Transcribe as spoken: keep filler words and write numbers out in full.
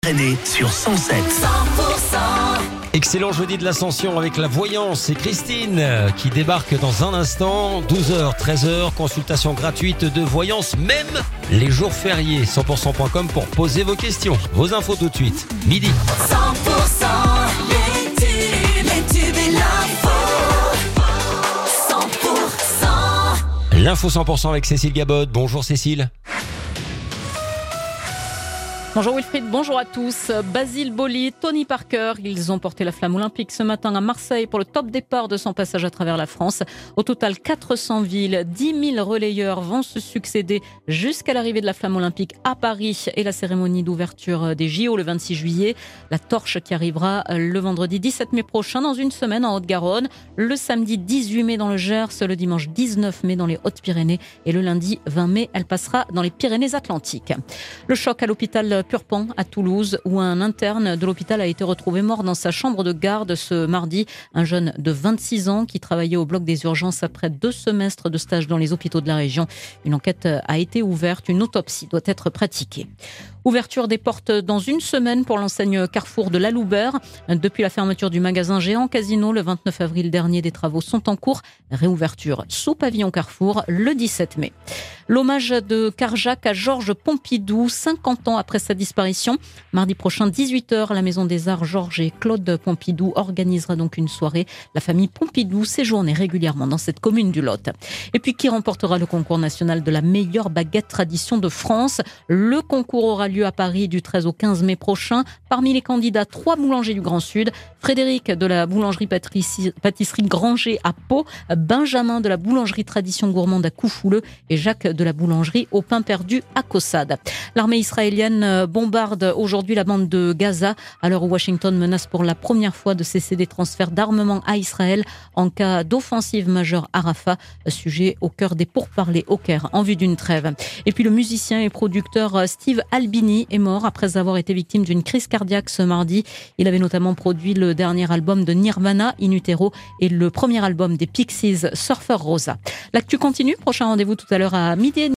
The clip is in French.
Pyrénées sur cent sept. Excellent jeudi de l'Ascension avec la voyance et Christine qui débarque dans un instant. douze heures, treize heures, consultation gratuite de voyance, même les jours fériés. cent pour cent point com pour poser vos questions. Vos infos tout de suite, midi. cent pour cent les tubes, les tubes et l'info. cent pour cent. L'info cent pour cent avec Cécile Gabod. Bonjour Cécile. Bonjour Wilfried, bonjour à tous. Basile Boli, Tony Parker, ils ont porté la flamme olympique ce matin à Marseille pour le top départ de son passage à travers la France. Au total, quatre cents villes, dix mille relayeurs vont se succéder jusqu'à l'arrivée de la flamme olympique à Paris et la cérémonie d'ouverture des J O le vingt-six juillet. La torche qui arrivera le vendredi dix-sept mai prochain dans une semaine en Haute-Garonne, le samedi dix-huit mai dans le Gers, le dimanche dix-neuf mai dans les Hautes-Pyrénées et le lundi vingt mai, elle passera dans les Pyrénées-Atlantiques. Le choc à l'hôpital Purpan à Toulouse où un interne de l'hôpital a été retrouvé mort dans sa chambre de garde ce mardi. Un jeune de vingt-six ans qui travaillait au bloc des urgences après deux semestres de stage dans les hôpitaux de la région. Une enquête a été ouverte, une autopsie doit être pratiquée. Ouverture des portes dans une semaine pour l'enseigne Carrefour de Laloubert. Depuis la fermeture du magasin Géant Casino le vingt-neuf avril dernier, des travaux sont en cours. Réouverture sous pavillon Carrefour le dix-sept mai. L'hommage de Carjac à Georges Pompidou, cinquante ans après sa disparition. Mardi prochain, dix-huit heures, la Maison des Arts Georges et Claude Pompidou organisera donc une soirée. La famille Pompidou séjournait régulièrement dans cette commune du Lot. Et puis, qui remportera le concours national de la meilleure baguette tradition de France? Le concours aura lieu à Paris du treize au quinze mai prochain. Parmi les candidats, trois boulangers du Grand Sud. Frédéric de la boulangerie pâtisserie Granger à Pau, Benjamin de la boulangerie tradition gourmande à Coufouleux et Jacques de la boulangerie au pain perdu à Caussade. L'armée israélienne bombarde aujourd'hui la bande de Gaza à l'heure où Washington menace pour la première fois de cesser des transferts d'armement à Israël en cas d'offensive majeure à Rafah, sujet au cœur des pourparlers au Caire en vue d'une trêve. Et puis le musicien et producteur Steve Albini est mort après avoir été victime d'une crise cardiaque ce mardi. Il avait notamment produit le dernier album de Nirvana, In Utero, et le premier album des Pixies, Surfer Rosa. L'actu continue, prochain rendez-vous tout à l'heure à midi et demi.